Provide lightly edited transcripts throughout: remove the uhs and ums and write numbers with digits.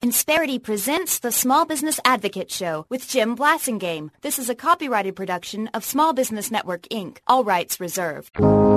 Insperity presents the Small Business Advocate Show with Jim Blasingame. This is a copyrighted production of Small Business Network, Inc. All rights reserved.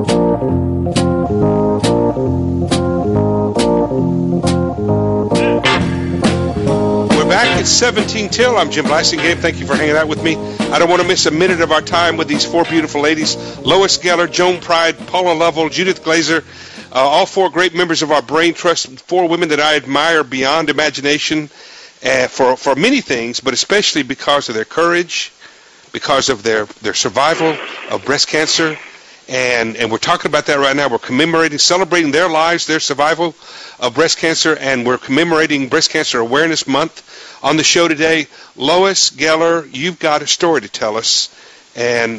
We're back at 17 till. I'm Jim Blasingame. Thank you for hanging out with me. I don't want to miss a minute of our time with these four beautiful ladies, Lois Geller, Joan Pride, Paula Lovell, Judith Glazer, all four great members of our Brain Trust, four women that I admire beyond imagination for many things, but especially because of their courage, because of their survival of breast cancer. And we're talking about that right now. We're commemorating, celebrating their lives, their survival of breast cancer, and we're commemorating Breast Cancer Awareness Month on the show today. Lois Geller, you've got a story to tell us. And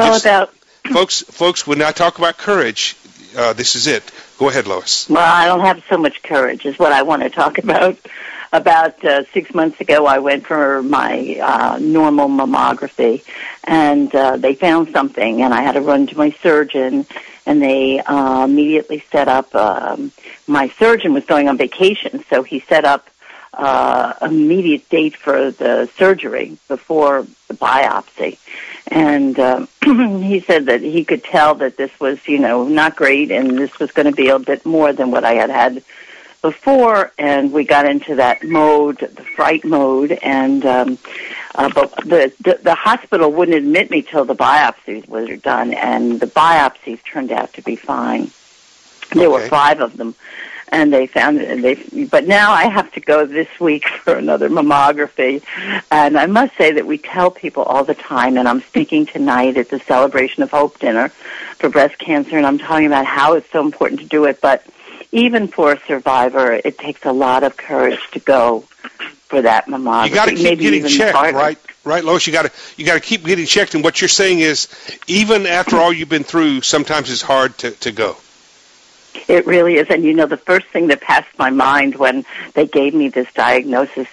folks, when I talk about courage, this is it. Go ahead, Lois. Well, I don't have so much courage is what I want to talk about. About 6 months ago, I went for my normal mammography, and they found something, and I had to run to my surgeon, and they immediately set up, my surgeon was going on vacation, so he set up immediate date for the surgery before the biopsy. And he said that he could tell that this was, not great, and this was going to be a bit more than what I had before, and we got into that mode, the fright mode, and but the hospital wouldn't admit me till the biopsies were done, and the biopsies turned out to be fine. There were 5 of them, and they found it. But now I have to go this week for another mammography, and I must say that we tell people all the time, and I'm speaking tonight at the Celebration of Hope dinner for breast cancer, and I'm talking about how it's so important to do it, but even for a survivor, it takes a lot of courage to go for that mammography. You got to keep getting checked, right, Lois? You got to keep getting checked. And what you're saying is, even after all you've been through, sometimes it's hard to go. It really is. And the first thing that passed my mind when they gave me this diagnosis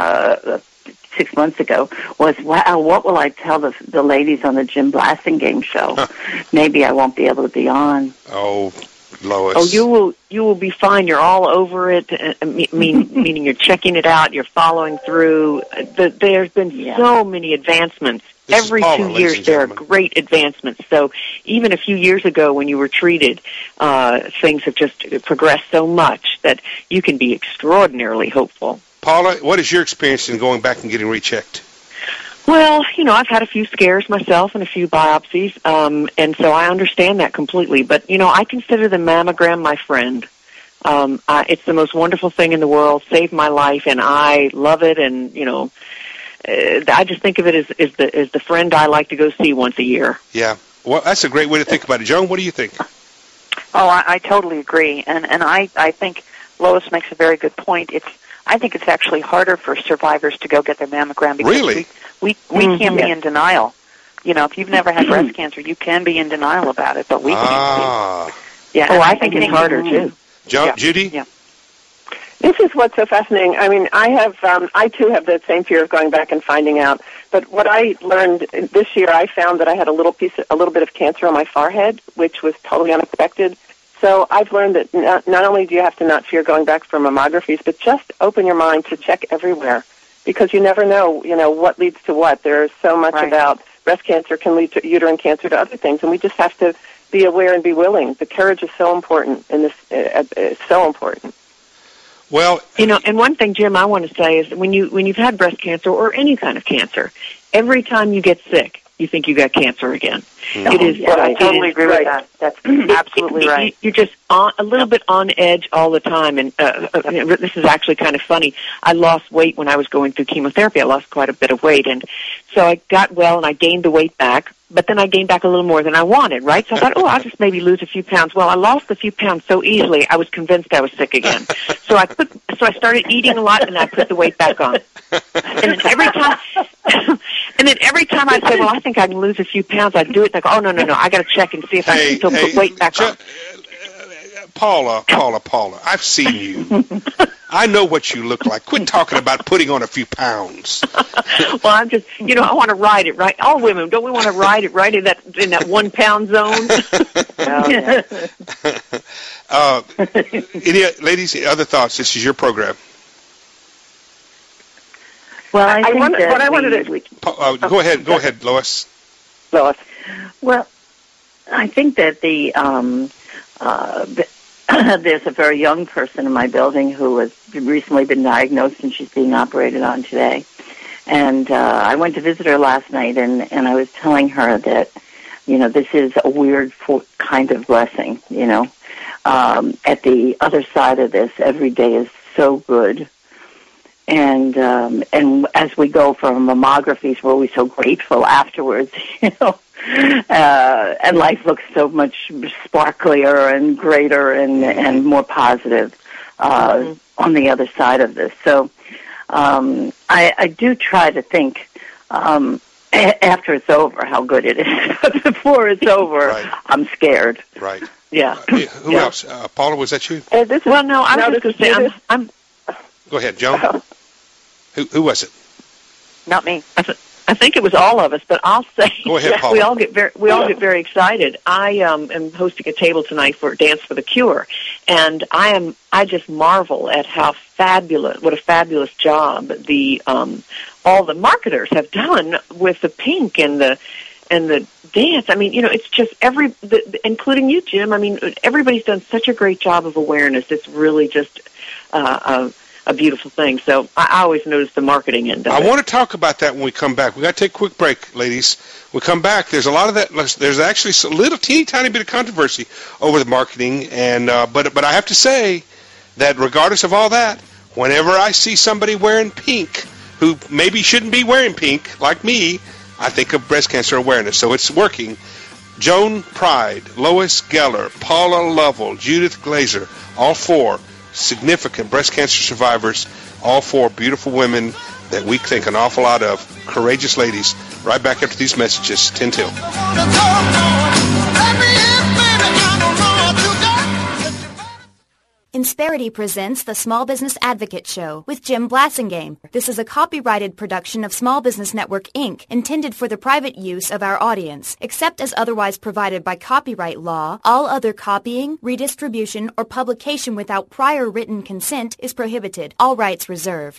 6 months ago was, wow, what will I tell the ladies on the Jim Blasingame show? Maybe I won't be able to be on. Oh, Lois. Oh, you will be fine. You're all over it. Meaning you're checking it out. You're following through. There's been so many advancements. Every 2 years there are great advancements. So even a few years ago when you were treated, things have just progressed so much that you can be extraordinarily hopeful. Paula, what is your experience in going back and getting rechecked? Well, I've had a few scares myself and a few biopsies, and so I understand that completely. But, I consider the mammogram my friend. It's the most wonderful thing in the world, saved my life, and I love it, and, I just think of it as the friend I like to go see once a year. Yeah. Well, that's a great way to think about it. Joan, what do you think? Oh, I totally agree, and I think Lois makes a very good point. I think it's actually harder for survivors to go get their mammogram because really? We can't be in denial. If you've never had breast cancer, you can be in denial about it, but we can't be. Yeah. Oh, I think it's harder too. Judy? Yeah. This is what's so fascinating. I mean, I too have the same fear of going back and finding out. But what I learned this year, I found that I had a little bit of cancer on my forehead, which was totally unexpected. So I've learned that not only do you have to not fear going back for mammographies, but just open your mind to check everywhere, because you never know, what leads to what. There's so much about breast cancer can lead to uterine cancer to other things, and we just have to be aware and be willing. The courage is so important in this. It's so important. Well, and one thing, Jim, I want to say is when you've had breast cancer or any kind of cancer, every time you get sick, you think you got cancer again. It is. Yeah, I totally agree with that. That's absolutely right. You're just a little bit on edge all the time. And this is actually kind of funny. I lost weight when I was going through chemotherapy. I lost quite a bit of weight, and so I got well and I gained the weight back. But then I gained back a little more than I wanted, right? So I thought, I'll just maybe lose a few pounds. Well, I lost a few pounds so easily, I was convinced I was sick again. So I started eating a lot, and I put the weight back on. And then every time I'd say, well, I think I can lose a few pounds, I'd do it. And I go, oh, no, I got to check and see if I can still put weight back on. Paula, I've seen you. I know what you look like. Quit talking about putting on a few pounds. Well, I'm just, I want to ride it right. All women, don't we want to ride it right in that 1 pound zone? Any ladies, other thoughts? This is your program. Well, I think wanted, that what I wanted to... Go ahead, Lois. Lois. Well, I think that there's a very young person in my building who has recently been diagnosed, and she's being operated on today. And I went to visit her last night, and I was telling her that, this is a weird kind of blessing, At the other side of this, every day is so good. And as we go for mammographies, we're always so grateful afterwards, and life looks so much sparklier and greater and more positive on the other side of this. So I do try to think after it's over how good it is. But before it's over, right. I'm scared. Right. Yeah. Who else? Paula, was that you? I was just going to say, I'm... Go ahead, Joan. Who was it? Not me. I think it was all of us, but I'll say Go ahead, Paula. we all get very excited. I am hosting a table tonight for Dance for the Cure, and I just marvel at what a fabulous job all the marketers have done with the pink and the dance. I mean, it's just including you, Jim. I mean, everybody's done such a great job of awareness. It's really just a beautiful thing. So I always notice the marketing end of it. I want to talk about that when we come back. We got to take a quick break, ladies. We come back. There's a lot of that. There's actually a little teeny tiny bit of controversy over the marketing, and but I have to say that regardless of all that, whenever I see somebody wearing pink who maybe shouldn't be wearing pink, like me, I think of breast cancer awareness. So it's working. Joan Pride, Lois Geller, Paula Lovell, Judith Glazer, all four significant breast cancer survivors, all four beautiful women that we think an awful lot of, courageous ladies. Right back after these messages, 10 till. Insperity presents the Small Business Advocate Show with Jim Blasingame. This is a copyrighted production of Small Business Network, Inc., intended for the private use of our audience. Except as otherwise provided by copyright law, all other copying, redistribution, or publication without prior written consent is prohibited. All rights reserved.